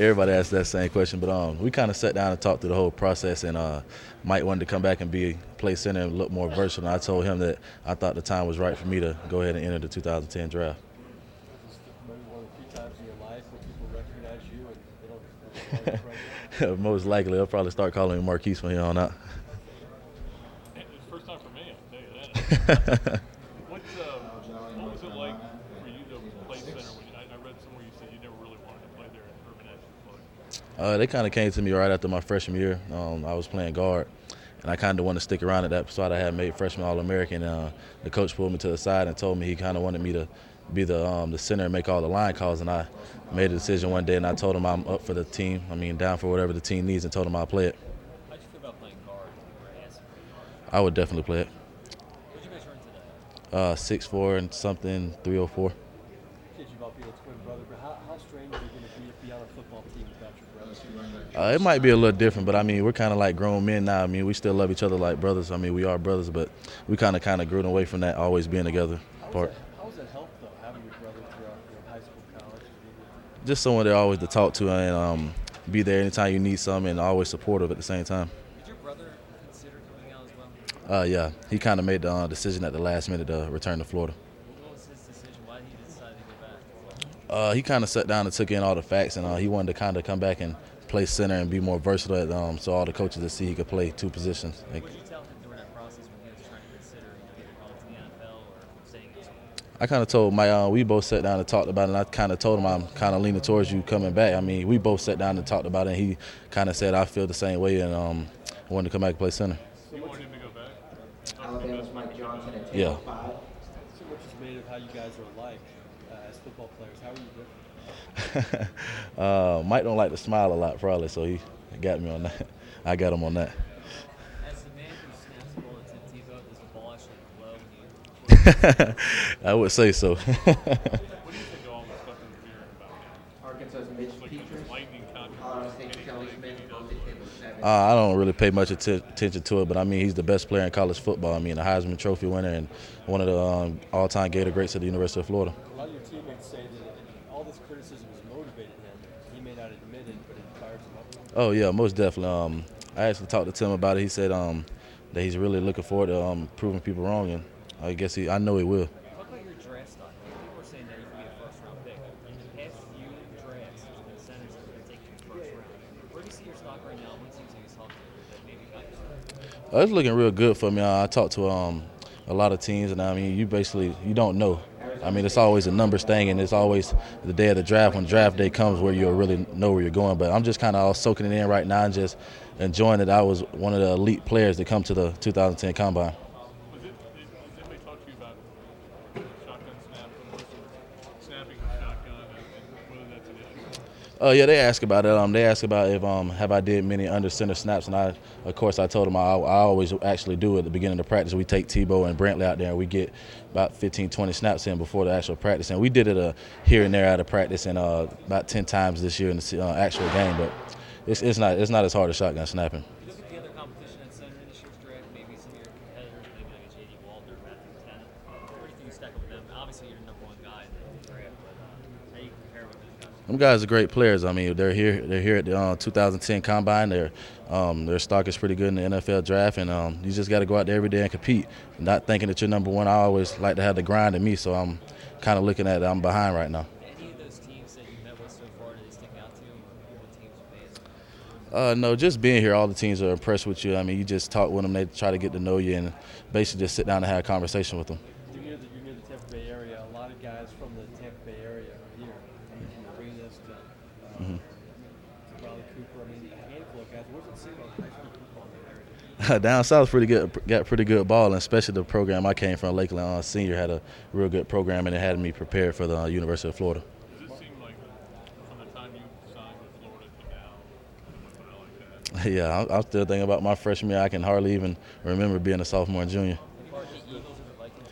Everybody asks that same question, but we kind of sat down and talked through the whole process, and Mike wanted to come back and play center and look more versatile. And I told him that I thought the time was right for me to go ahead and enter the 2010 draft. Maybe one of the few times in your life where people recognize you and they don't call you Most likely, they'll probably start calling me Marquise from here on out. It's the first time for me, I'll tell you that. What was it like for you to play center? I read somewhere you said you never really wanted to play there at Urban Edge. They kind of came to me right after my freshman year. I was playing guard, and I kind of wanted to stick around at that spot. I had made freshman All-American. The coach pulled me to the side and told me he kind of wanted me to be the center and make all the line calls. And I made a decision one day, and I told him I'm up for the team. Down for whatever the team needs, and told him I'll play it. How'd you feel about playing guard? I would definitely play it. What did you guys run today? 6'4" and something, 304. Kids, you might be a twin brother, but how strange is it going to be on a football team without your brother? It might be a little different, but we're kind of like grown men now. We still love each other like brothers. We are brothers, but we kind of grew away from that always being together part. How was that help, though, having your brother throughout high school, college? Just someone there always to talk to and be there anytime you need something and always supportive at the same time. Did your brother consider coming out as well? Yeah, he kind of made the decision at the last minute to return to Florida. What was his decision? Why did he decide to go back? He kind of sat down and took in all the facts, and he wanted to kind of come back and play center and be more versatile, so all the coaches would see he could play two positions. What did you tell him during that process when he was trying to consider either going to the NFL or staying in school? I kind of told we both sat down and talked about it, and I kind of told him I'm kind of leaning towards you coming back. We both sat down and talked about it, and he kind of said I feel the same way, and I wanted to come back and play center. You wanted him to go back? Alabama's Mike Johnson at Yeah. 5. So much is made of how you guys are alike as football players. How are you different? Mike don't like to smile a lot, probably, so he got me on that. I got him on that. As the man who snaps the ball to Tim Tebow, does the ball actually glow when you? I would say so. What do you think of all the stuff you're hearing about him? Arkansas's Mitch Like Petras, the lightning Ohio controversy. State's Kelly Smith, both at 10 with 7. I don't really pay much attention to it, but he's the best player in college football. A Heisman Trophy winner and one of the all-time Gator greats at the University of Florida. A lot of your teammates say that all this criticism has motivated him. He may not admit it, but it fires him up. Oh, yeah, most definitely. I actually talked to Tim about it. He said that he's really looking forward to proving people wrong, and I guess I know he will. What about your draft stock? People are saying that you could be a first-round pick. In the past few drafts, the centers have been taken in the first round. Where do you see your stock right now? What teams are you talking to that maybe got you? It's looking real good for me. I talked to a lot of teams, and you don't know. It's always a numbers thing, and it's always the day of the draft when draft day comes where you'll really know where you're going. But I'm just kind of all soaking it in right now and just enjoying that I was one of the elite players that come to the 2010 Combine. Did anybody talk to you about shotgun snaps, snapping the shotgun, and whether that's an issue? Yeah, they asked about it. They asked about if have I did many under center snaps, and I told them I always actually do at the beginning of practice. We take Tebow and Brantley out there, and we get about 15, 20 snaps in before the actual practice, and we did it here and there out of practice, and about 10 times this year in the actual game. But it's not as hard as shotgun snapping. You look at the other competition at center in this year's draft, maybe some of your competitors, maybe like a J.D. Walter, Matthew Tennant. Where do you think you stack up with them? Obviously, you're the number one guy in the draft, but how do you compare with those guys? Them guys are great players. They're here at the 2010 Combine. Their stock is pretty good in the NFL draft, and you just got to go out there every day and compete. Not thinking that you're number one. I always like to have the grind in me, so I'm kind of looking at it. I'm behind right now. Any of those teams that you met with so far, do they stick out to you? What teams you faced? No, just being here, all the teams are impressed with you. You just talk with them. They try to get to know you and basically just sit down and have a conversation with them. You're near the Tampa Bay area. A lot of guys from the Tampa Bay area are here. From Arenas to Bradley Cooper. A handful of guys. What does it seem like high school football in the area? Down south's pretty good. Got pretty good ball, and especially the program I came from, Lakeland Senior, had a real good program, and it had me prepared for the University of Florida. Does it seem like from the time you signed with Florida to now, like that? Yeah, I'm still thinking about my freshman year. I can hardly even remember being a sophomore and junior. Are the Eagles or the Vikings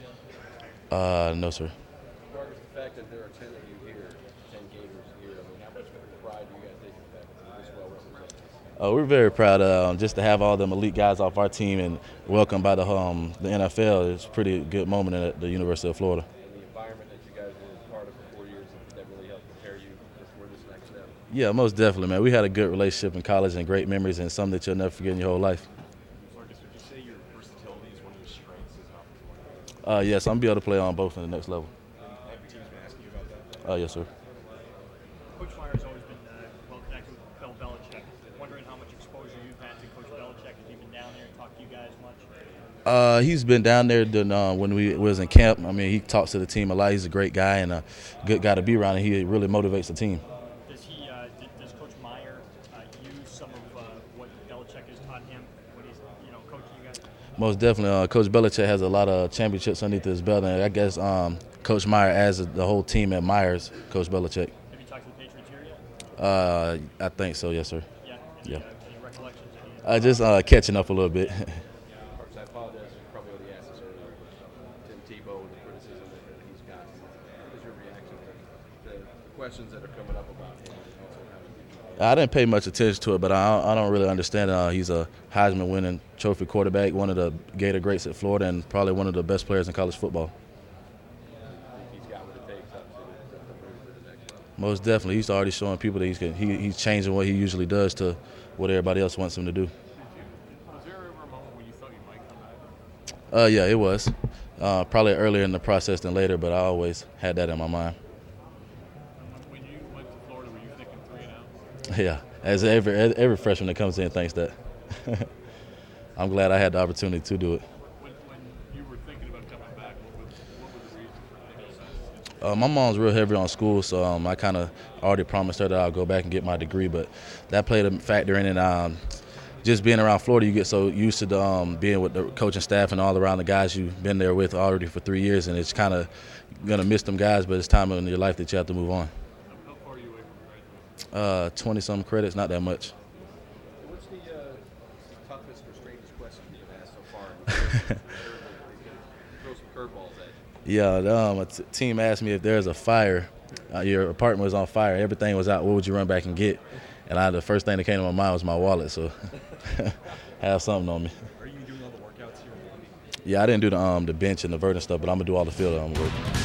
yet? No, sir. Marcus, the fact that there are 10 of you here, 10 Gators here, how much pride do you guys take in the fact that you're this well represented? We're very proud of just to have all them elite guys off our team and welcomed by the NFL. It's a pretty good moment at the University of Florida. And the environment that you guys were part of for 4 years, that really helped prepare you for this next step. Yeah, most definitely, man. We had a good relationship in college and great memories and something that you'll never forget in your whole life. Marcus, would you say your versatility is one of your strengths as an offensive Yes, I'm be able to play on both in the next level. player? Have teams been asking you about that? Yes, sir. Coach Meyer's always been well connected with Bill Belichick. Wondering how much exposure you've had to Coach Belichick. Have you been down there and talked to you guys much? He's been down there when we was in camp. I mean, he talks to the team a lot. He's a great guy and a good guy to be around, and he really motivates the team. Does Coach Meyer use some of what Belichick has taught him when he's coaching you guys? Most definitely. Coach Belichick has a lot of championships underneath his belt, and I guess Coach Meyer, as the whole team admires Coach Belichick. Have you talked to the Patriots here yet? I think so, yes, sir. Yeah. Yeah. Any recollections? Any- Just catching up a little bit. Marcus, I apologize. You probably already asked this earlier. Tim Tebow and the criticism that he's gotten. What is your reaction to the questions that are coming up about him and also how you I didn't pay much attention to it, but I don't really understand it. He's a Heisman-winning trophy quarterback, one of the Gator greats at Florida, and probably one of the best players in college football. think he's got what it takes obviously to move to the next level? Most definitely. He's already showing people that he's changing what he usually does to what everybody else wants him to do. Was there ever a moment when you thought you might come back? Yeah, it was. Probably earlier in the process than later, but I always had that in my mind. When you went to Florida, were you thinking 3-0? Yeah, as every freshman that comes in thinks that. I'm glad I had the opportunity to do it. When you were thinking about coming back, what were the reasons for thinking that? My mom's real heavy on school, so I kind of already promised her that I'll go back and get my degree, but that played a factor in it. Just being around Florida, you get so used to being with the coaching staff and all around the guys you've been there with already for 3 years, and it's kind of going to miss them guys, but it's time in your life that you have to move on. How far are you away from graduating? 20-some credits, not that much. What's the toughest or strangest question you've been asked so far? Throw some curveballs at you. Yeah, a team asked me if there's a fire, your apartment was on fire, everything was out, what would you run back and get? And the first thing that came to my mind was my wallet, so have something on me. Are you doing all the workouts here in Columbia? Yeah, I didn't do the bench and the vert and stuff, but I'm going to do all the field work.